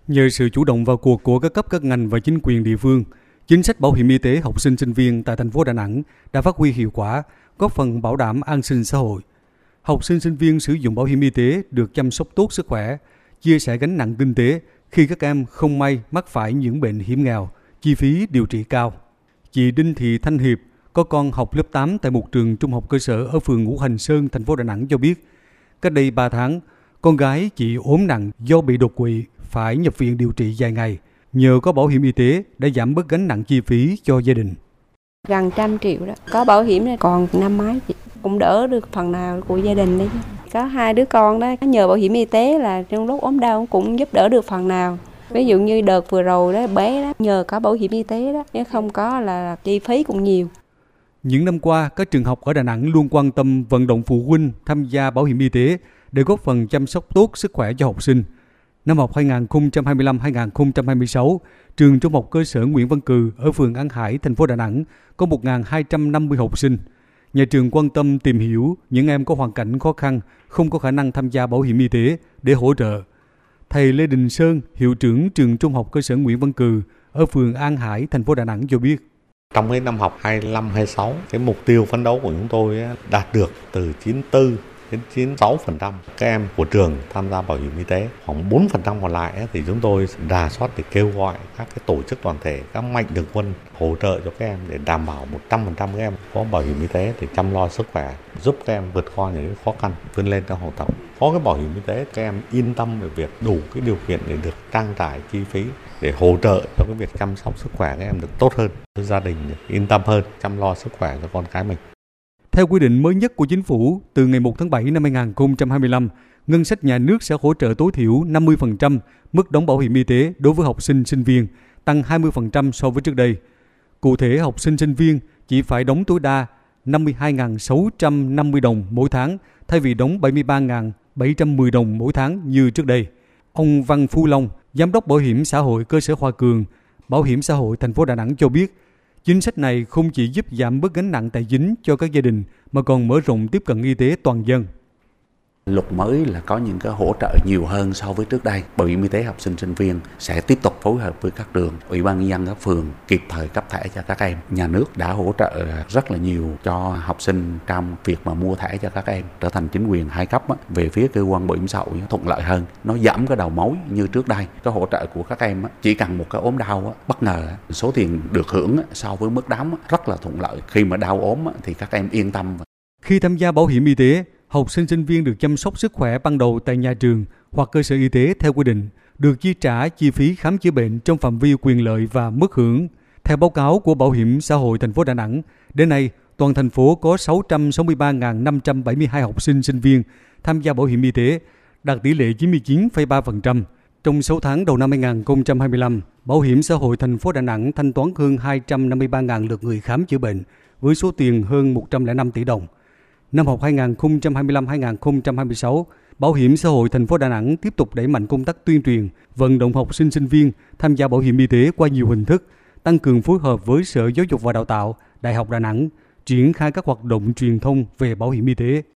Nhờ sự chủ động vào cuộc của các cấp các ngành và chính quyền địa phương, chính sách bảo hiểm y tế học sinh sinh viên tại thành phố Đà Nẵng đã phát huy hiệu quả, góp phần bảo đảm an sinh xã hội. Học sinh sinh viên sử dụng bảo hiểm y tế được chăm sóc tốt sức khỏe, chia sẻ gánh nặng kinh tế khi các em không may mắc phải những bệnh hiểm nghèo, chi phí điều trị cao. Chị Đinh Thị Thanh Hiệp có con học lớp 8 tại một trường trung học cơ sở ở phường Ngũ Hành Sơn, thành phố Đà Nẵng cho biết, cách đây 3 tháng, con gái chị ốm nặng do bị đột quỵ, phải nhập viện điều trị dài ngày. Nhờ có bảo hiểm y tế đã giảm bớt gánh nặng chi phí cho gia đình. Gần 100 triệu đó, có bảo hiểm này còn năm mấy cũng đỡ được phần nào của gia đình đấy. Có 2 đứa con đó, nhờ bảo hiểm y tế là trong lúc ốm đau cũng giúp đỡ được phần nào. Ví dụ như đợt vừa rồi đó, bé đó, nhờ có bảo hiểm y tế đó, nếu không có là chi phí cũng nhiều. Những năm qua, các trường học ở Đà Nẵng luôn quan tâm vận động phụ huynh tham gia bảo hiểm y tế để góp phần chăm sóc tốt sức khỏe cho học sinh. Năm học 2025-2026, trường trung học cơ sở Nguyễn Văn Cừ ở phường An Hải, thành phố Đà Nẵng có 1.250 học sinh. Nhà trường quan tâm tìm hiểu những em có hoàn cảnh khó khăn, không có khả năng tham gia bảo hiểm y tế để hỗ trợ. Thầy Lê Đình Sơn, hiệu trưởng trường trung học cơ sở Nguyễn Văn Cừ ở phường An Hải, thành phố Đà Nẵng cho biết. Trong cái năm học 25-26, cái mục tiêu phấn đấu của chúng tôi đạt được từ 94 đến 96% các em của trường tham gia bảo hiểm y tế. Khoảng 4% còn lại thì chúng tôi rà soát để kêu gọi các cái tổ chức đoàn thể, các mạnh thường quân hỗ trợ cho các em để đảm bảo 100% các em có bảo hiểm y tế để chăm lo sức khỏe, giúp các em vượt qua những khó khăn, vươn lên trong học tập. Có cái bảo hiểm y tế, các em yên tâm về việc đủ cái điều kiện để được trang trải chi phí để hỗ trợ cho cái việc chăm sóc sức khỏe các em được tốt hơn, gia đình yên tâm hơn, chăm lo sức khỏe cho con cái mình. Theo quy định mới nhất của Chính phủ, từ ngày 1 tháng 7 năm 2025, ngân sách nhà nước sẽ hỗ trợ tối thiểu 50% mức đóng bảo hiểm y tế đối với học sinh, sinh viên, tăng 20% so với trước đây. Cụ thể, học sinh, sinh viên chỉ phải đóng tối đa 52.650 đồng mỗi tháng thay vì đóng 73.710 đồng mỗi tháng như trước đây. Ông Văn Phu Long, Giám đốc Bảo hiểm xã hội cơ sở Hoa Cường, Bảo hiểm xã hội thành phố Đà Nẵng cho biết, chính sách này không chỉ giúp giảm bớt gánh nặng tài chính cho các gia đình mà còn mở rộng tiếp cận y tế toàn dân. Luật mới là có những cái hỗ trợ nhiều hơn so với trước đây. Bảo hiểm y tế học sinh sinh viên sẽ tiếp tục phối hợp với các trường, ủy ban nhân dân các phường kịp thời cấp thẻ cho các em. Nhà nước đã hỗ trợ rất là nhiều cho học sinh trong việc mà mua thẻ cho các em, trở thành chính quyền hai cấp về phía cơ quan bảo hiểm xã hội thuận lợi hơn. Nó giảm cái đầu mối như trước đây. Cái hỗ trợ của các em chỉ cần một cái ốm đau bất ngờ, số tiền được hưởng so với mức đóng rất là thuận lợi. Khi mà đau ốm thì các em yên tâm. Khi tham gia bảo hiểm y tế, học sinh sinh viên được chăm sóc sức khỏe ban đầu tại nhà trường hoặc cơ sở y tế theo quy định, được chi trả chi phí khám chữa bệnh trong phạm vi quyền lợi và mức hưởng. Theo báo cáo của Bảo hiểm xã hội thành phố Đà Nẵng, đến nay toàn thành phố có 663.572 học sinh sinh viên tham gia bảo hiểm y tế, đạt tỷ lệ 99,3%. Trong 6 tháng đầu năm 2025, Bảo hiểm xã hội thành phố Đà Nẵng thanh toán hơn 253.000 lượt người khám chữa bệnh với số tiền hơn 105 tỷ đồng. Năm học 2025-2026, Bảo hiểm xã hội thành phố Đà Nẵng tiếp tục đẩy mạnh công tác tuyên truyền, vận động học sinh sinh viên tham gia bảo hiểm y tế qua nhiều hình thức, tăng cường phối hợp với Sở Giáo dục và Đào tạo, Đại học Đà Nẵng, triển khai các hoạt động truyền thông về bảo hiểm y tế.